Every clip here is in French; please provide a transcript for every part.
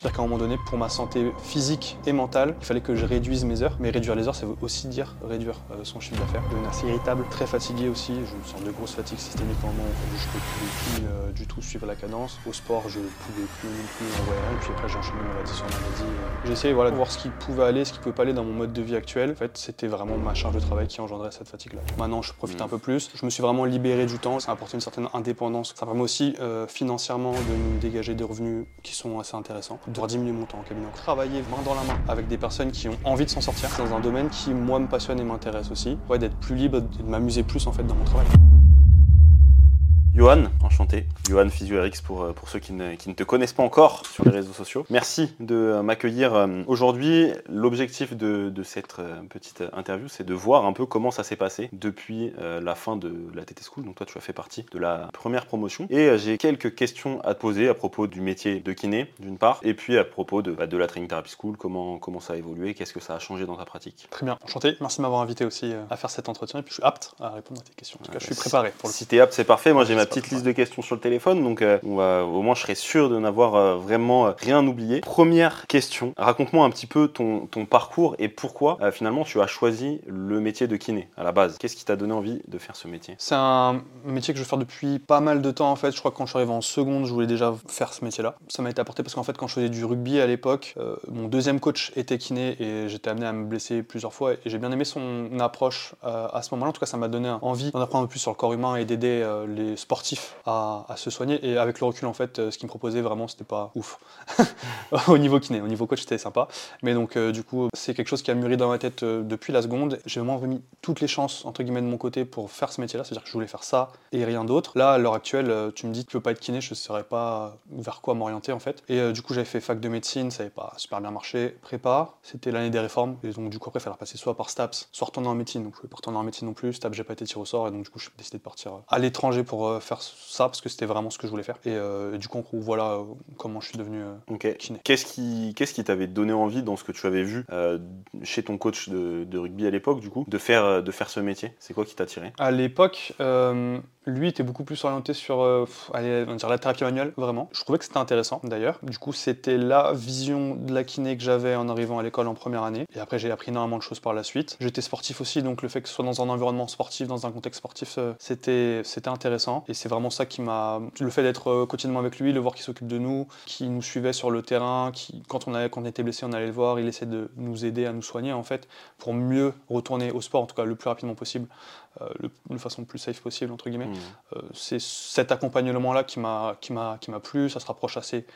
C'est-à-dire qu'à un moment donné, pour ma santé physique et mentale, il fallait que je réduise mes heures. Mais réduire les heures, ça veut aussi dire réduire son chiffre d'affaires. Je devenais assez irritable, très fatigué aussi. Je me sens de grosse fatigue systémique au moment où je ne pouvais plus du tout suivre la cadence. Au sport, je ne pouvais plus non plus en voyer rien. Et puis après, j'ai enchaîné maladie sur maladie. J'ai essayé de voir ce qui pouvait aller, ce qui pouvait pas aller dans mon mode de vie actuel. En fait, c'était vraiment ma charge de travail qui engendrait cette fatigue-là. Maintenant, je profite un peu plus. Je me suis vraiment libéré du temps. Ça a apporté une certaine indépendance. Ça permet aussi financièrement de me dégager des revenus qui sont assez intéressants. De pouvoir diminuer mon temps en cabinet. Travailler main dans la main avec des personnes qui ont envie de s'en sortir dans un domaine qui, moi, me passionne et m'intéresse aussi. Ouais, d'être plus libre et de m'amuser plus en fait dans mon travail. Johan, enchanté. Johan PhysioRx pour ceux qui ne te connaissent pas encore sur les réseaux sociaux. Merci de m'accueillir aujourd'hui. L'objectif de cette petite interview, c'est de voir un peu comment ça s'est passé depuis la fin de la TT School. Donc toi, tu as fait partie de la première promotion. Et j'ai quelques questions à te poser à propos du métier de kiné, d'une part, et puis à propos de la Training Therapy School, comment ça a évolué, qu'est-ce que ça a changé dans ta pratique. Très bien, enchanté. Merci de m'avoir invité aussi à faire cet entretien. Et puis je suis apte à répondre à tes questions. En tout cas, je suis préparé pour le coup. Si t'es apte, c'est parfait. Moi, j'ai ma petite liste de questions sur le téléphone, donc au moins je serai sûr de n'avoir vraiment rien oublié. Première question, raconte-moi un petit peu ton parcours et pourquoi finalement tu as choisi le métier de kiné à la base. Qu'est-ce qui t'a donné envie de faire ce métier? C'est un métier que je veux faire depuis pas mal de temps en fait. Je crois que quand je suis arrivé en seconde, je voulais déjà faire ce métier-là. Ça m'a été apporté parce qu'en fait, quand je faisais du rugby à l'époque, mon deuxième coach était kiné et j'étais amené à me blesser plusieurs fois et j'ai bien aimé son approche à ce moment-là. En tout cas, ça m'a donné envie d'en apprendre un peu plus sur le corps humain et d'aider les sportifs à se soigner. Et avec le recul, en fait, ce qu'il me proposait vraiment, c'était pas ouf. Au niveau kiné, au niveau coach, c'était sympa. Mais donc, du coup, c'est quelque chose qui a mûri dans ma tête depuis la seconde. J'ai vraiment remis toutes les chances, entre guillemets, de mon côté pour faire ce métier-là. C'est-à-dire que je voulais faire ça et rien d'autre. Là, à l'heure actuelle, tu me dis que tu veux pas être kiné, je ne saurais pas vers quoi m'orienter, en fait. Et du coup, j'avais fait fac de médecine, ça n'avait pas super bien marché. Prépa, c'était l'année des réformes. Et donc, du coup, après, il fallait passer soit par STAPS, soit retourner en médecine. Donc, je ne pouvais pas retourner en médecine non plus. STAPS, j'ai pas été tiré au sort. Et donc, du coup, j'ai décidé de partir à l'étranger pour faire ça, parce que c'était vraiment ce que je voulais faire. Et du coup, voilà comment je suis devenu kiné. Qu'est-ce qui t'avait donné envie dans ce que tu avais vu chez ton coach de rugby à l'époque, du coup, de faire ce métier? C'est quoi qui t'a attiré? À l'époque, lui était beaucoup plus orienté sur on va dire la thérapie manuelle, vraiment. Je trouvais que c'était intéressant, d'ailleurs. Du coup, c'était la vision de la kiné que j'avais en arrivant à l'école en première année. Et après, j'ai appris énormément de choses par la suite. J'étais sportif aussi, donc le fait que ce soit dans un environnement sportif, dans un contexte sportif, c'était intéressant. Et c'est vraiment ça qui m'a... Le fait d'être quotidiennement avec lui, le voir qu'il s'occupe de nous, qui nous suivait sur le terrain, quand on était blessé, on allait le voir, il essaie de nous aider à nous soigner, en fait, pour mieux retourner au sport, en tout cas le plus rapidement possible. De façon le plus safe possible, entre guillemets. C'est cet accompagnement-là qui m'a plu, ça se rapproche assez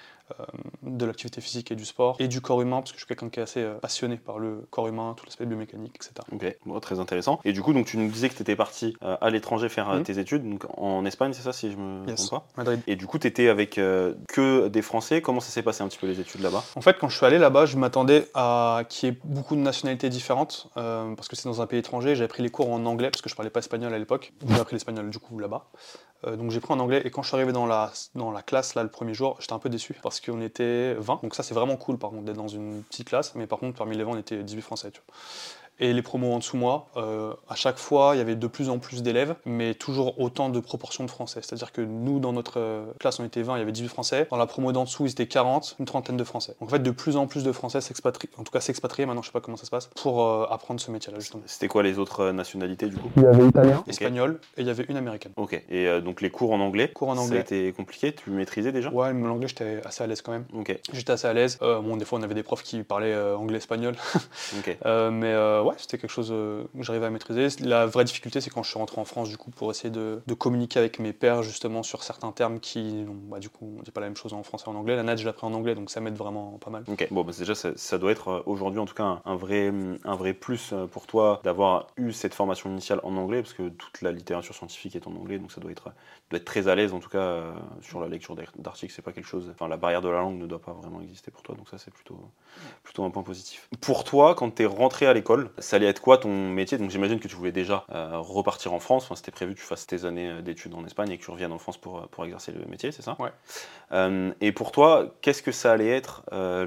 de l'activité physique et du sport, et du corps humain, parce que je suis quelqu'un qui est assez passionné par le corps humain, tout l'aspect biomécanique, etc. Ok, bon, très intéressant. Et du coup, donc, tu nous disais que tu étais parti à l'étranger faire tes études, donc en Espagne, c'est ça, si je me trompe pas? Madrid. Et du coup, tu étais avec que des Français. Comment ça s'est passé un petit peu les études là-bas? En fait, quand je suis allé là-bas, je m'attendais à qu'il y ait beaucoup de nationalités différentes, parce que c'est dans un pays étranger. J'avais pris les cours en anglais, parce que je parlais pas espagnol à l'époque. J'ai appris l'espagnol du coup là-bas. Donc j'ai pris en anglais, et quand je suis arrivé dans la classe là le premier jour, j'étais un peu déçu parce qu'on était 20. Donc ça c'est vraiment cool par contre d'être dans une petite classe, mais par contre parmi les 20 on était 18 Français, tu vois. Et les promos en dessous moi, à chaque fois il y avait de plus en plus d'élèves, mais toujours autant de proportions de Français. C'est-à-dire que nous dans notre classe on était 20, il y avait 18 Français. Dans la promo d'en dessous ils étaient 40, une trentaine de Français. Donc en fait de plus en plus de Français s'expatrient, en tout cas s'expatrier, maintenant je sais pas comment ça se passe, pour apprendre ce métier-là justement. C'était quoi les autres nationalités du coup? Il y avait italien, espagnol, et il y avait une américaine. Ok, et donc les cours en anglais? Cours en anglais. Ça a été compliqué, tu maîtrisais déjà? Ouais, mais l'anglais j'étais assez à l'aise quand même. Ok. J'étais assez à l'aise. Bon, des fois on avait des profs qui parlaient anglais-espagnol. Ok. Mais ouais, c'était quelque chose que j'arrivais à maîtriser. La vraie difficulté, c'est quand je suis rentré en France, du coup, pour essayer de communiquer avec mes pairs, justement, sur certains termes qui, du coup, on dit pas la même chose en français et en anglais. La natte, je l'ai appris en anglais, donc ça m'aide vraiment pas mal. Ok, bon, bah, déjà, ça doit être aujourd'hui, en tout cas, un vrai plus pour toi d'avoir eu cette formation initiale en anglais, parce que toute la littérature scientifique est en anglais, donc ça doit être très à l'aise, en tout cas, sur la lecture d'articles. C'est pas quelque chose... Enfin, la barrière de la langue ne doit pas vraiment exister pour toi, donc ça, c'est plutôt un point positif. Pour toi, quand t'es rentré à l'école, ça allait être quoi ton métier? Donc j'imagine que tu voulais déjà repartir en France. Enfin, c'était prévu que tu fasses tes années d'études en Espagne et que tu reviennes en France pour exercer le métier, c'est ça? Ouais. Et pour toi, qu'est-ce que ça allait être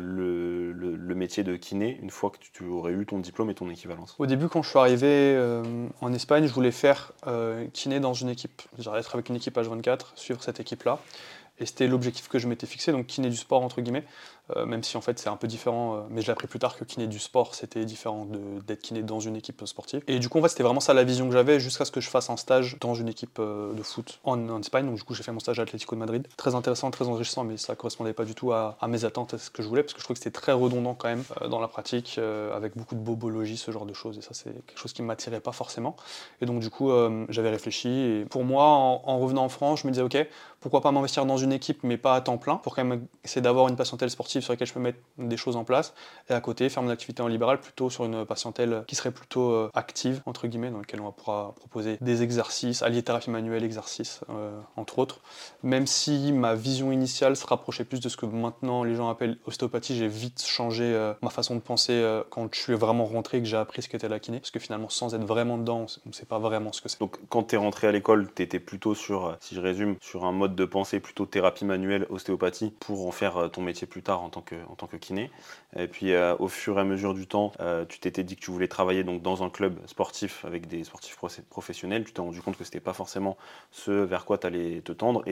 le métier de kiné une fois que tu aurais eu ton diplôme et ton équivalence? Au début, quand je suis arrivé en Espagne, je voulais faire kiné dans une équipe. J'allais être avec une équipe H24, suivre cette équipe-là. Et c'était l'objectif que je m'étais fixé, donc kiné du sport, entre guillemets. même si en fait c'est un peu différent, mais je l'ai appris plus tard que kiné du sport, c'était différent d'être kiné dans une équipe sportive. Et du coup, en fait, c'était vraiment ça la vision que j'avais, jusqu'à ce que je fasse un stage dans une équipe de foot en Espagne. Donc du coup, j'ai fait mon stage à Atlético de Madrid. Très intéressant, très enrichissant, mais ça correspondait pas du tout à mes attentes, à ce que je voulais, parce que je trouvais que c'était très redondant quand même dans la pratique, avec beaucoup de bobologie, ce genre de choses. Et ça, c'est quelque chose qui ne m'attirait pas forcément. Et donc du coup, j'avais réfléchi. Et pour moi, en revenant en France, je me disais, ok, pourquoi pas m'investir dans une équipe, mais pas à temps plein, pour quand même essayer d'avoir une patientèle sportive sur laquelle je peux mettre des choses en place, et à côté, faire mon activité en libéral plutôt sur une patientèle qui serait plutôt active, entre guillemets, dans laquelle on pourra proposer des exercices, allier thérapie manuelle, exercices, entre autres. Même si ma vision initiale se rapprochait plus de ce que maintenant les gens appellent ostéopathie, j'ai vite changé ma façon de penser quand je suis vraiment rentré et que j'ai appris ce qu'était la kiné, parce que finalement, sans être vraiment dedans, on ne sait pas vraiment ce que c'est. Donc quand tu es rentré à l'école, tu étais plutôt sur, si je résume, sur un mode de pensée plutôt thérapie manuelle, ostéopathie, pour en faire ton métier plus tard en tant que kiné. Et puis au fur et à mesure du temps, tu t'étais dit que tu voulais travailler donc, dans un club sportif avec des sportifs professionnels. Tu t'es rendu compte que c'était pas forcément ce vers quoi tu allais te tendre,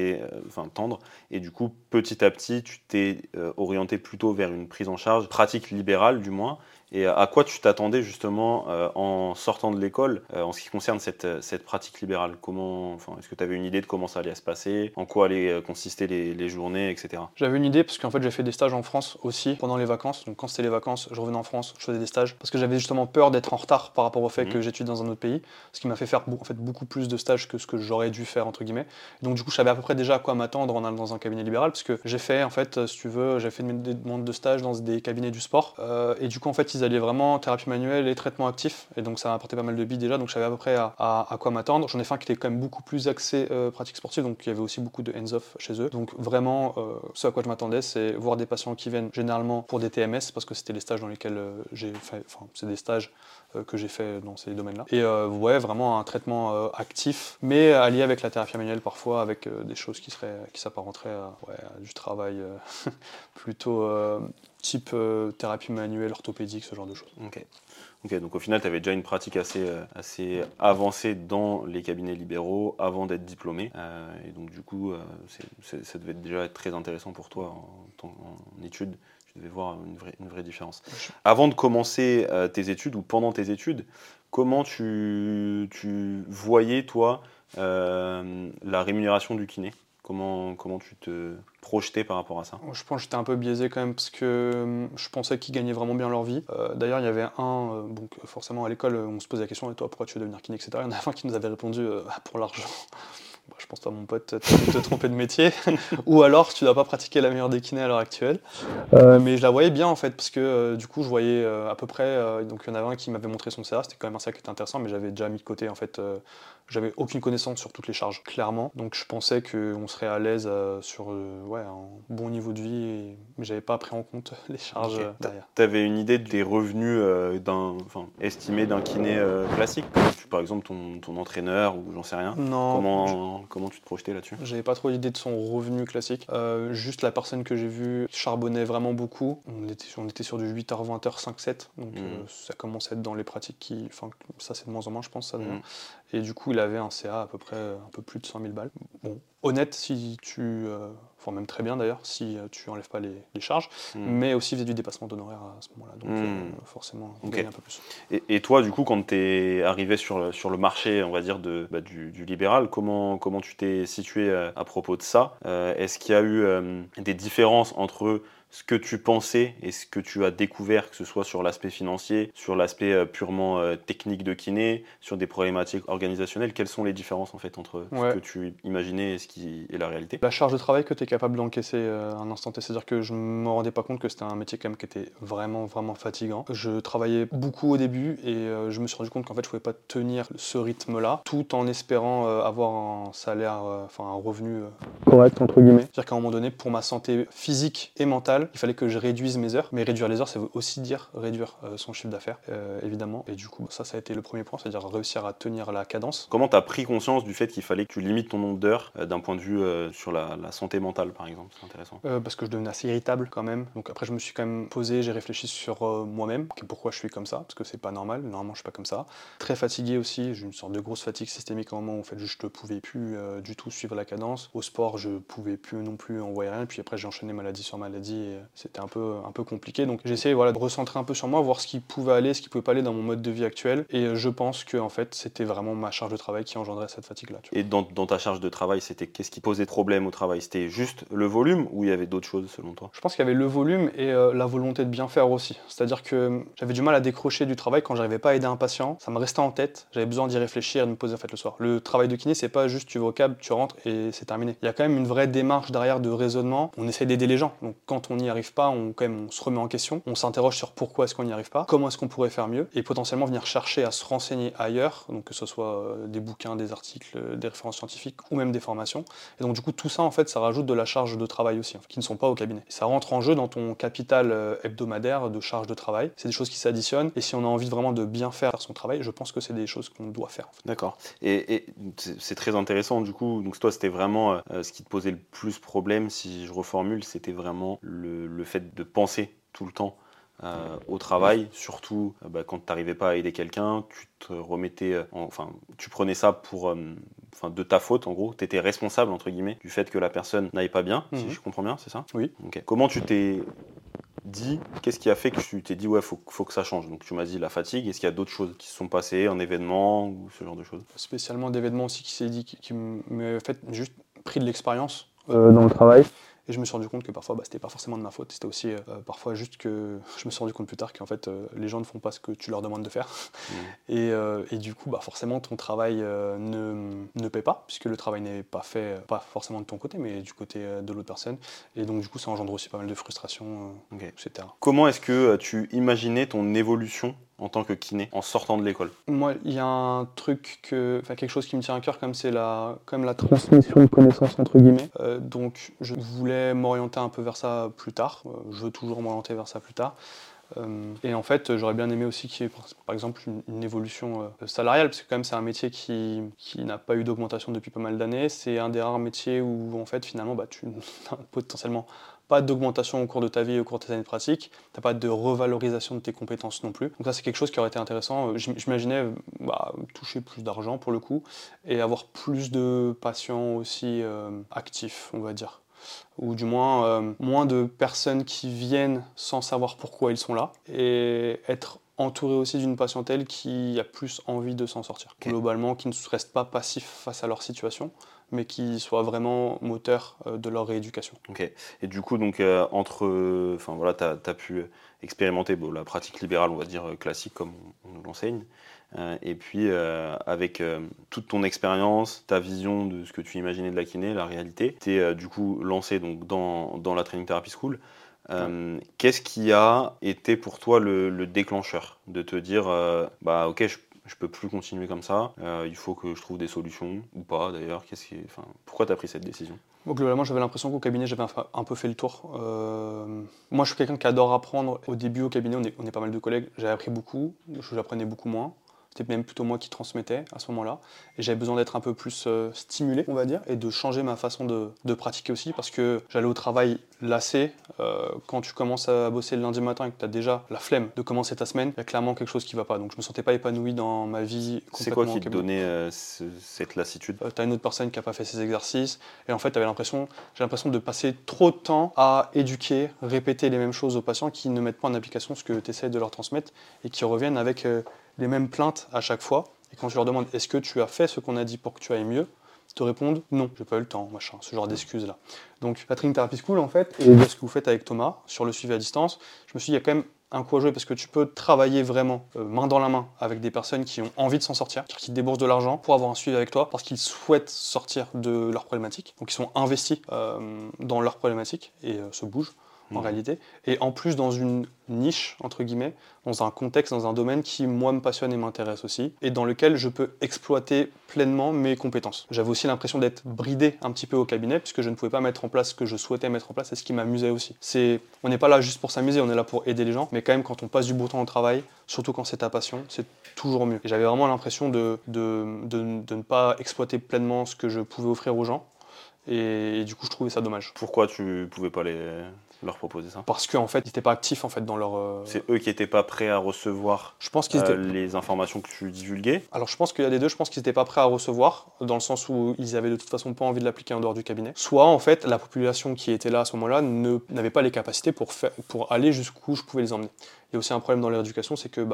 et du coup, petit à petit, tu t'es orienté plutôt vers une prise en charge pratique libérale du moins. Et à quoi tu t'attendais justement en sortant de l'école en ce qui concerne cette pratique libérale? Est-ce que tu avais une idée de comment ça allait se passer, en quoi allaient consister les journées, etc. J'avais une idée parce qu'en fait j'ai fait des stages en France aussi pendant les vacances. Donc quand c'était les vacances, je revenais en France, je faisais des stages parce que j'avais justement peur d'être en retard par rapport au fait que j'étudie dans un autre pays, ce qui m'a fait faire en fait, beaucoup plus de stages que ce que j'aurais dû faire entre guillemets. Donc du coup je savais à peu près déjà à quoi m'attendre en allant dans un cabinet libéral parce que j'ai fait en fait si tu veux, j'ai fait des demandes de stage dans des cabinets du sport et du coup en fait ils allaient vraiment thérapie manuelle et traitement actif et donc ça m'a apporté pas mal de billes déjà, donc je savais à peu près à quoi m'attendre. J'en ai fait un qui était quand même beaucoup plus axé pratique sportive, donc il y avait aussi beaucoup de hands-off chez eux. Donc vraiment ce à quoi je m'attendais, c'est voir des patients qui viennent généralement pour des TMS, parce que c'était les stages dans lesquels j'ai fait, c'est des stages que j'ai fait dans ces domaines-là. Et ouais, vraiment un traitement actif, mais allié avec la thérapie manuelle parfois, avec des choses qui s'apparenteraient à du travail plutôt type thérapie manuelle, orthopédique, ce genre de choses. Ok, donc au final, tu avais déjà une pratique assez avancée dans les cabinets libéraux avant d'être diplômé. Et donc du coup, ça devait déjà être très intéressant pour toi en études. Tu devais voir une vraie différence. Avant de commencer tes études ou pendant tes études, comment tu voyais, toi, la rémunération du kiné? Comment tu te projetais par rapport à ça? Je pense que j'étais un peu biaisé quand même parce que je pensais qu'ils gagnaient vraiment bien leur vie. D'ailleurs, il y avait donc forcément à l'école, on se posait la question, et toi, pourquoi tu veux devenir kiné, etc. Il y en a un qui nous avait répondu pour l'argent. Bah, je pense, toi, mon pote, tu as dû te tromper de métier. Ou alors, tu dois pas pratiquer la meilleure des kinés à l'heure actuelle. Mais je la voyais bien en fait, parce que du coup, je voyais à peu près. Donc, il y en avait un qui m'avait montré son CA, c'était quand même un CA qui était intéressant, mais j'avais déjà mis de côté en fait. J'avais aucune connaissance sur toutes les charges, clairement. Donc, je pensais qu'on serait à l'aise sur un bon niveau de vie, mais j'avais pas pris en compte les charges derrière. Tu avais une idée des revenus estimés d'un kiné classique? Par exemple, ton entraîneur ou j'en sais rien. Non. Comment tu te projetais là-dessus? J'avais pas trop l'idée de son revenu classique. Juste la personne que j'ai vue charbonnait vraiment beaucoup. On était sur du 8h, 20h, 5-7. Donc ça commence à être dans les pratiques qui. Enfin, ça c'est de moins en moins, je pense, ça d'ailleurs. Et du coup, il avait un CA à peu près un peu plus de 100 000 balles. Bon, honnête, si tu. Enfin, même très bien d'ailleurs, si tu enlèves pas les charges. Mais aussi, il faisait du dépassement d'honoraires à ce moment-là. Donc forcément, on gagne un peu plus. Et toi, du coup, quand tu es arrivé sur le marché, on va dire, du libéral, comment tu t'es situé à propos de ça? Est-ce qu'il y a eu des différences entre ce que tu pensais et ce que tu as découvert, que ce soit sur l'aspect financier, sur l'aspect purement technique de kiné, sur des problématiques organisationnelles? Quelles sont les différences en fait entre ce que tu imaginais et ce qui est la réalité? La charge de travail que tu es capable d'encaisser à un instant T, c'est-à-dire que je ne me rendais pas compte que c'était un métier quand même qui était vraiment, vraiment fatigant. Je travaillais beaucoup au début et je me suis rendu compte qu'en fait je ne pouvais pas tenir ce rythme-là, tout en espérant avoir un salaire, un revenu correct entre guillemets. C'est-à-dire qu'à un moment donné, pour ma santé physique et mentale, il fallait que je réduise mes heures. Mais réduire les heures, ça veut aussi dire réduire son chiffre d'affaires, évidemment. Et du coup, ça a été le premier point, c'est-à-dire réussir à tenir la cadence. Comment tu as pris conscience du fait qu'il fallait que tu limites ton nombre d'heures d'un point de vue sur la santé mentale, par exemple? C'est intéressant. Parce que je devenais assez irritable quand même. Donc après, je me suis quand même posé, j'ai réfléchi sur moi-même, pourquoi je suis comme ça, parce que c'est pas normal. Normalement, je suis pas comme ça. Très fatigué aussi, j'ai une sorte de grosse fatigue systémique au moment où en fait, je ne pouvais plus du tout suivre la cadence. Au sport, je pouvais plus non plus envoyer rien. Puis après, j'ai enchaîné maladie sur maladie c'était un peu compliqué. Donc j'ai essayé de recentrer un peu sur moi, voir ce qui pouvait aller, ce qui pouvait pas aller dans mon mode de vie actuel. Et je pense que en fait, c'était vraiment ma charge de travail qui engendrait cette fatigue-là. Et dans ta charge de travail, qu'est-ce qui posait problème au travail? C'était juste le volume ou il y avait d'autres choses selon toi? Je pense qu'il y avait le volume et la volonté de bien faire aussi. C'est-à-dire que j'avais du mal à décrocher du travail quand j'arrivais pas à aider un patient. Ça me restait en tête, j'avais besoin d'y réfléchir et de me poser en fait le soir. Le travail de kiné, c'est pas juste tu vas au câble, tu rentres et c'est terminé. Il y a quand même une vraie démarche derrière de raisonnement. On essaie d'aider les gens. Donc quand on n'y arrive pas, on se remet en question. On s'interroge sur pourquoi est-ce qu'on n'y arrive pas, comment est-ce qu'on pourrait faire mieux et potentiellement venir chercher à se renseigner ailleurs, donc que ce soit des bouquins, des articles, des références scientifiques ou même des formations. Et donc du coup tout ça en fait ça rajoute de la charge de travail aussi, qui ne sont pas au cabinet. Et ça rentre en jeu dans ton capital hebdomadaire de charge de travail. C'est des choses qui s'additionnent et si on a envie vraiment de bien faire son travail, je pense que c'est des choses qu'on doit faire. En fait. D'accord. Et c'est très intéressant du coup. Donc toi c'était vraiment ce qui te posait le plus problème, si je reformule, c'était vraiment le fait de penser tout le temps au travail, surtout quand tu n'arrivais pas à aider quelqu'un, tu te remettais, tu prenais ça pour, de ta faute en gros, tu étais responsable entre guillemets du fait que la personne n'aille pas bien, si je comprends bien, c'est ça? Oui. Okay. Comment tu t'es dit, qu'est-ce qui a fait que tu t'es dit ouais faut que ça change? Donc tu m'as dit la fatigue, est-ce qu'il y a d'autres choses qui se sont passées, un événement ou ce genre de choses? Spécialement d'événements aussi qui s'est dit, qui m'a fait juste pris de l'expérience dans le travail. Et je me suis rendu compte que parfois, c'était pas forcément de ma faute. C'était aussi parfois juste que je me suis rendu compte plus tard qu'en fait, les gens ne font pas ce que tu leur demandes de faire. Et du coup, forcément, ton travail ne paie pas, puisque le travail n'est pas fait, pas forcément de ton côté, mais du côté de l'autre personne. Et donc, du coup, ça engendre aussi pas mal de frustration, etc. Comment est-ce que tu imaginais ton évolution en tant que kiné en sortant de l'école? Moi, il y a un truc quelque chose qui me tient à cœur, comme c'est la transmission de connaissances entre guillemets. Donc, je voulais m'orienter un peu vers ça plus tard. Je veux toujours m'orienter vers ça plus tard. Et en fait, j'aurais bien aimé aussi qu'il y ait, par exemple, une évolution salariale, parce que quand même, c'est un métier qui n'a pas eu d'augmentation depuis pas mal d'années. C'est un des rares métiers où, en fait, finalement, tu n'as potentiellement pas d'augmentation au cours de ta vie, au cours de tes années de pratique. Tu n'as pas de revalorisation de tes compétences non plus. Donc ça, c'est quelque chose qui aurait été intéressant. J'imaginais toucher plus d'argent, pour le coup, et avoir plus de patients aussi actifs, on va dire. Ou du moins moins de personnes qui viennent sans savoir pourquoi ils sont là, et être entouré aussi d'une patientèle qui a plus envie de s'en sortir. Okay. Globalement, qui ne reste pas passif face à leur situation, mais qui soit vraiment moteur de leur rééducation. Ok. Et du coup, donc, tu as pu expérimenter la pratique libérale, on va dire classique, comme on nous l'enseigne. Et puis, avec toute ton expérience, ta vision de ce que tu imaginais de la kiné, la réalité, tu es du coup lancé donc, dans la Training Therapy School. Qu'est-ce qui a été pour toi le déclencheur de te dire ok, je peux plus continuer comme ça, il faut que je trouve des solutions, ou pas d'ailleurs, pourquoi tu as pris cette décision? Bon, globalement, j'avais l'impression qu'au cabinet, j'avais un peu fait le tour. Moi, je suis quelqu'un qui adore apprendre. Au début, au cabinet, on est pas mal de collègues, j'avais appris beaucoup, j'apprenais beaucoup moins. C'était même plutôt moi qui transmettais à ce moment-là. Et j'avais besoin d'être un peu plus stimulé, on va dire, et de changer ma façon de pratiquer aussi, parce que j'allais au travail lassé. Quand tu commences à bosser le lundi matin et que tu as déjà la flemme de commencer ta semaine, il y a clairement quelque chose qui ne va pas. Donc je me sentais pas épanoui dans ma vie. C'est quoi qui te donnait cette lassitude? Tu as une autre personne qui n'a pas fait ses exercices, et en fait, j'ai l'impression de passer trop de temps à éduquer, répéter les mêmes choses aux patients qui ne mettent pas en application ce que tu essaies de leur transmettre, et qui reviennent avec les mêmes plaintes à chaque fois. Et quand tu leur demandes est-ce que tu as fait ce qu'on a dit pour que tu ailles mieux, ils te répondent non, j'ai pas eu le temps, machin, ce genre d'excuses là. Donc la Training Therapy School en fait, et ce que vous faites avec Thomas sur le suivi à distance, je me suis dit il y a quand même un coup à jouer, parce que tu peux travailler vraiment main dans la main avec des personnes qui ont envie de s'en sortir, qui déboursent de l'argent pour avoir un suivi avec toi parce qu'ils souhaitent sortir de leurs problématiques, donc ils sont investis dans leurs problématiques et se bougent en réalité, et en plus dans une niche, entre guillemets, dans un contexte, dans un domaine qui, moi, me passionne et m'intéresse aussi, et dans lequel je peux exploiter pleinement mes compétences. J'avais aussi l'impression d'être bridé un petit peu au cabinet, puisque je ne pouvais pas mettre en place ce que je souhaitais mettre en place et ce qui m'amusait aussi. On n'est pas là juste pour s'amuser, on est là pour aider les gens, mais quand même, quand on passe du beau temps au travail, surtout quand c'est ta passion, c'est toujours mieux. Et j'avais vraiment l'impression de ne pas exploiter pleinement ce que je pouvais offrir aux gens, et du coup, je trouvais ça dommage. Pourquoi tu pouvais pas leur proposer ça? Parce qu'en fait, ils n'étaient pas actifs en fait dans leur. C'est eux qui n'étaient pas prêts à recevoir Je pense qu'ils étaient. les informations que tu divulguais? Alors je pense qu'il y a des deux, je pense qu'ils n'étaient pas prêts à recevoir, dans le sens où ils avaient de toute façon pas envie de l'appliquer en dehors du cabinet. Soit en fait, la population qui était là à ce moment-là n'avait pas les capacités pour aller jusqu'où je pouvais les emmener. Il y a aussi un problème dans l'éducation, c'est que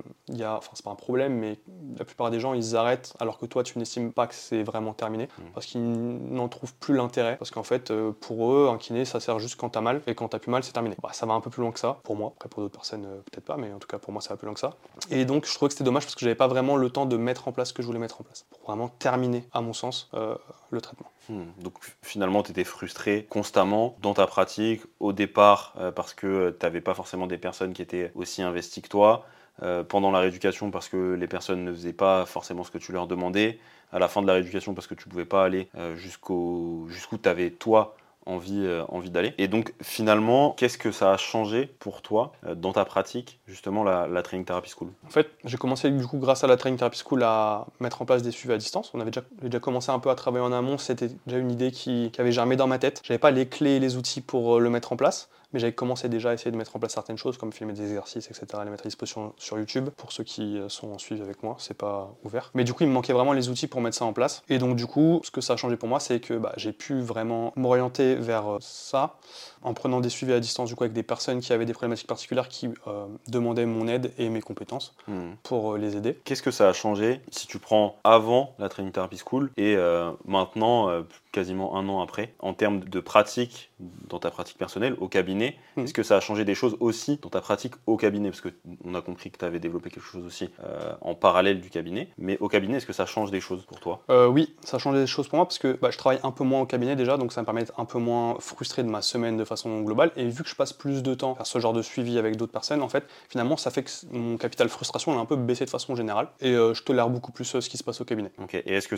c'est pas un problème, mais la plupart des gens ils arrêtent alors que toi tu n'estimes pas que c'est vraiment terminé, parce qu'ils n'en trouvent plus l'intérêt, parce qu'en fait pour eux un kiné ça sert juste quand t'as mal, et quand t'as plus mal c'est terminé. Ça va un peu plus loin que ça, pour moi, après pour d'autres personnes peut-être pas, mais en tout cas pour moi ça va plus loin que ça. Et donc je trouvais que c'était dommage parce que j'avais pas vraiment le temps de mettre en place ce que je voulais mettre en place, pour vraiment terminer à mon sens le traitement. Donc finalement, tu étais frustré constamment dans ta pratique, au départ, parce que tu n'avais pas forcément des personnes qui étaient aussi investies que toi, pendant la rééducation parce que les personnes ne faisaient pas forcément ce que tu leur demandais, à la fin de la rééducation parce que tu ne pouvais pas aller jusqu'où tu avais toi envie d'aller. Et donc finalement, qu'est-ce que ça a changé pour toi dans ta pratique, justement la Training Therapy School? En fait, j'ai commencé du coup grâce à la Training Therapy School à mettre en place des suivis à distance. J'ai déjà commencé un peu à travailler en amont, c'était déjà une idée qui avait germé dans ma tête. J'avais pas les clés et les outils pour le mettre en place, mais j'avais commencé déjà à essayer de mettre en place certaines choses comme filmer des exercices, etc., les mettre à disposition sur YouTube. Pour ceux qui sont en suivi avec moi, c'est pas ouvert. Mais du coup, il me manquait vraiment les outils pour mettre ça en place. Et donc du coup, ce que ça a changé pour moi, c'est que j'ai pu vraiment m'orienter vers ça en prenant des suivis à distance du coup avec des personnes qui avaient des problématiques particulières qui demandaient mon aide et mes compétences pour les aider. Qu'est-ce que ça a changé si tu prends avant la Training Therapy School et maintenant, quasiment un an après, en termes de pratique, dans ta pratique personnelle, au cabinet, est-ce que ça a changé des choses aussi dans ta pratique au cabinet? Parce qu'on a compris que tu avais développé quelque chose aussi en parallèle du cabinet, mais au cabinet, est-ce que ça change des choses pour toi? Oui, ça a changé des choses pour moi parce que je travaille un peu moins au cabinet déjà, donc ça me permet d'être un peu moins frustré de ma semaine de façon globale. Et vu que je passe plus de temps à faire ce genre de suivi avec d'autres personnes, en fait, finalement, ça fait que mon capital frustration a un peu baissé de façon générale. Et je tolère beaucoup plus ce qui se passe au cabinet. Ok. Et est-ce que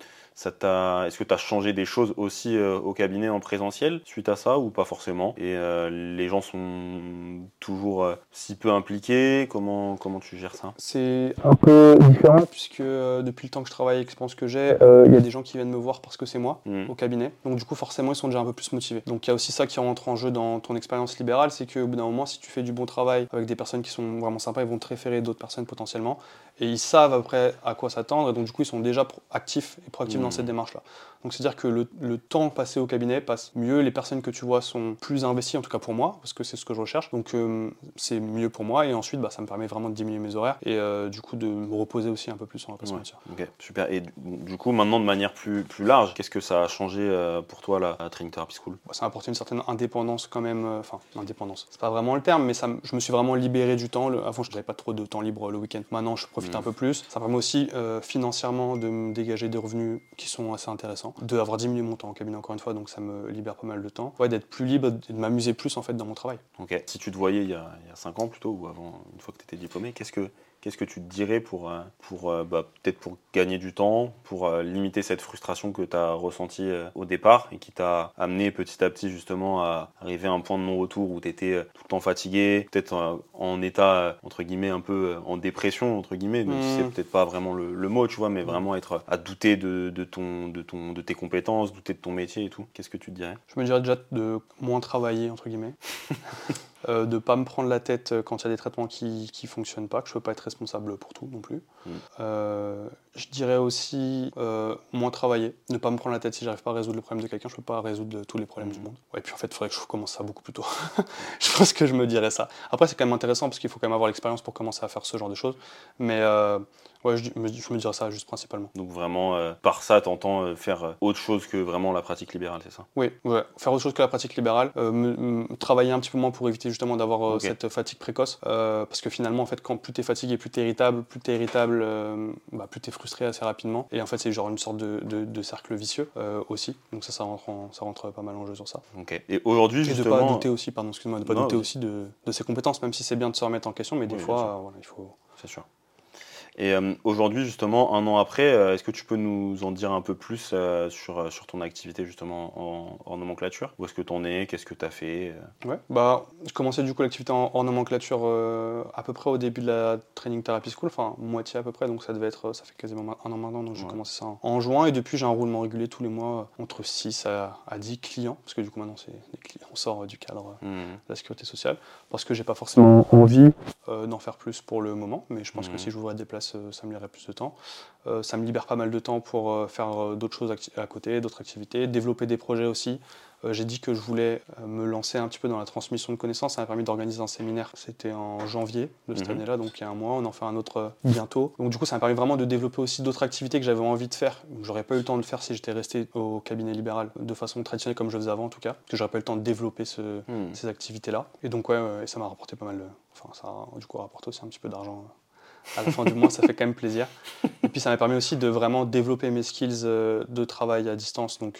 est-ce que tu as changé des choses aussi au cabinet en présentiel suite à ça ou pas forcément? Et les gens sont toujours si peu impliqués? Comment tu gères ça? C'est un peu différent puisque depuis le temps que je travaille et l'expérience que j'ai, il y a des gens qui viennent me voir parce que c'est moi au cabinet. Donc du coup forcément ils sont déjà un peu plus motivés. Donc il y a aussi ça qui rentre en jeu dans ton expérience libérale, c'est qu'au bout d'un moment si tu fais du bon travail avec des personnes qui sont vraiment sympas, ils vont te référer d'autres personnes potentiellement et ils savent après à quoi s'attendre et donc du coup ils sont déjà actifs et proactifs dans cette démarche-là. Donc c'est-à-dire que le temps passé au cabinet passe mieux, les personnes que tu vois sont plus investies, en tout cas pour moi, parce que c'est ce que je recherche, donc c'est mieux pour moi, et ensuite ça me permet vraiment de diminuer mes horaires, et du coup de me reposer aussi un peu plus, on va pas se mentir. Ok, super. Et du coup, maintenant de manière plus large, qu'est-ce que ça a changé pour toi la Training Therapy School? Ça m'a apporté une certaine indépendance quand même, indépendance, c'est pas vraiment le terme, mais je me suis vraiment libéré du temps. Avant je n'avais pas trop de temps libre le week-end, maintenant je profite un peu plus. Ça permet aussi financièrement de me dégager des revenus qui sont assez intéressants, d'avoir diminué mon temps en cabinet encore une fois, donc ça me libère pas mal de temps, d'être plus libre et de m'amuser plus en fait dans mon travail. Ok. Si tu te voyais il y a 5 ans plutôt, ou avant, une fois que tu étais diplômé, qu'est-ce que tu te dirais pour peut-être pour gagner du temps, pour limiter cette frustration que tu as ressentie au départ et qui t'a amené petit à petit justement à arriver à un point de non-retour où tu étais tout le temps fatigué, peut-être en état entre guillemets un peu en dépression entre guillemets, même si c'est peut-être pas vraiment le mot, tu vois, mais vraiment être à douter de tes compétences, douter de ton métier et tout. Qu'est-ce que tu te dirais? Je me dirais déjà de moins travailler entre guillemets. De pas me prendre la tête quand il y a des traitements qui fonctionnent pas, que je peux pas être responsable pour tout non plus. Je dirais aussi moins travailler, ne pas me prendre la tête si j'arrive pas à résoudre le problème de quelqu'un, je peux pas résoudre tous les problèmes du monde. Et puis en fait, il faudrait que je commence ça beaucoup plus tôt. Je pense que je me dirais ça. Après, c'est quand même intéressant parce qu'il faut quand même avoir l'expérience pour commencer à faire ce genre de choses. Mais je me dirais ça juste principalement. Donc vraiment, par ça, t'entends faire autre chose que vraiment la pratique libérale, c'est ça? Oui, faire autre chose que la pratique libérale, travailler un petit peu moins pour éviter justement d'avoir cette fatigue précoce, parce que finalement, en fait, quand plus t'es fatigué, plus t'es irritable, plus t'es frustré assez rapidement, et en fait, c'est genre une sorte de cercle vicieux aussi, donc ça rentre pas mal en jeu sur ça. Ok. Et aujourd'hui, justement... Et de pas douter aussi, aussi de ses compétences, même si c'est bien de se remettre en question, mais des fois, il faut... C'est sûr. Et aujourd'hui, justement, un an après, est-ce que tu peux nous en dire un peu plus sur ton activité justement en nomenclature? Où est-ce que tu en es? Qu'est-ce que tu as fait? Ouais, bah, je commençais du coup l'activité en nomenclature à peu près au début de la Training Therapy School, enfin moitié à peu près, donc ça fait quasiment un an maintenant, donc j'ai Ouais. commencé ça en juin, et depuis j'ai un roulement régulier tous les mois, entre 6 à 10 clients, parce que du coup maintenant c'est des clients, on sort du cadre Mhm. de la sécurité sociale, parce que j'ai pas forcément envie d'en faire plus pour le moment, mais je pense que Mhm. si j'ouvrais des places, ça me lirait plus de temps. Ça me libère pas mal de temps pour faire d'autres choses à côté, d'autres activités, développer des projets aussi. J'ai dit que je voulais me lancer un petit peu dans la transmission de connaissances. Ça m'a permis d'organiser un séminaire. C'était en janvier de cette Mhm. année-là, donc il y a un mois. On en fait un autre bientôt. Donc du coup, ça m'a permis vraiment de développer aussi d'autres activités que j'avais envie de faire. J'aurais pas eu le temps de le faire si j'étais resté au cabinet libéral de façon traditionnelle comme je faisais avant en tout cas. Parce que j'aurais pas eu le temps de développer Mhm. ces activités-là. Et donc ouais, et ça m'a rapporté pas mal de... Enfin, ça a du coup rapporté aussi un petit peu d'argent. À la fin du mois, ça fait quand même plaisir. Et puis ça m'a permis aussi de vraiment développer mes skills de travail à distance, donc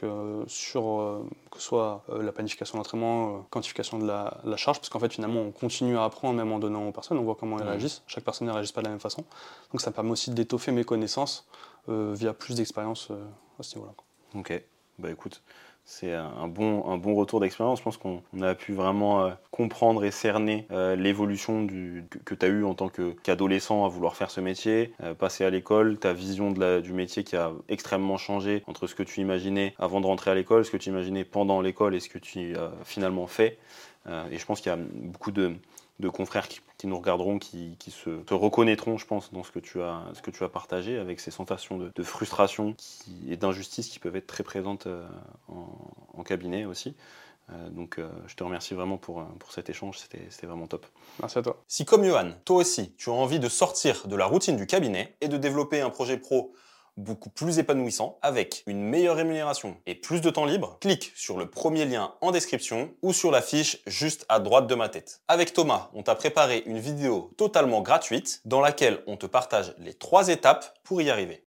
que ce soit la planification d'entraînement, quantification de la charge, parce qu'en fait finalement on continue à apprendre même en donnant aux personnes, on voit comment elles Mhm. réagissent. Chaque personne ne réagit pas de la même façon. Donc ça me permet aussi d'étoffer mes connaissances via plus d'expérience à ce niveau-là. Ok, bah écoute, c'est un bon retour d'expérience. Je pense qu'on a pu vraiment comprendre et cerner l'évolution que tu as eu en tant qu'adolescent à vouloir faire ce métier, passer à l'école, ta vision du métier qui a extrêmement changé entre ce que tu imaginais avant de rentrer à l'école, ce que tu imaginais pendant l'école et ce que tu as finalement fait. Et je pense qu'il y a beaucoup de confrères qui nous regarderont, qui se reconnaîtront, je pense, dans ce que tu as partagé, avec ces sensations de frustration et d'injustice qui peuvent être très présentes en cabinet aussi. Donc je te remercie vraiment pour cet échange, c'était vraiment top. Merci à toi. Si comme Johan, toi aussi, tu as envie de sortir de la routine du cabinet et de développer un projet pro beaucoup plus épanouissant, avec une meilleure rémunération et plus de temps libre, clique sur le premier lien en description ou sur la fiche juste à droite de ma tête. Avec Thomas, on t'a préparé une vidéo totalement gratuite dans laquelle on te partage les 3 étapes pour y arriver.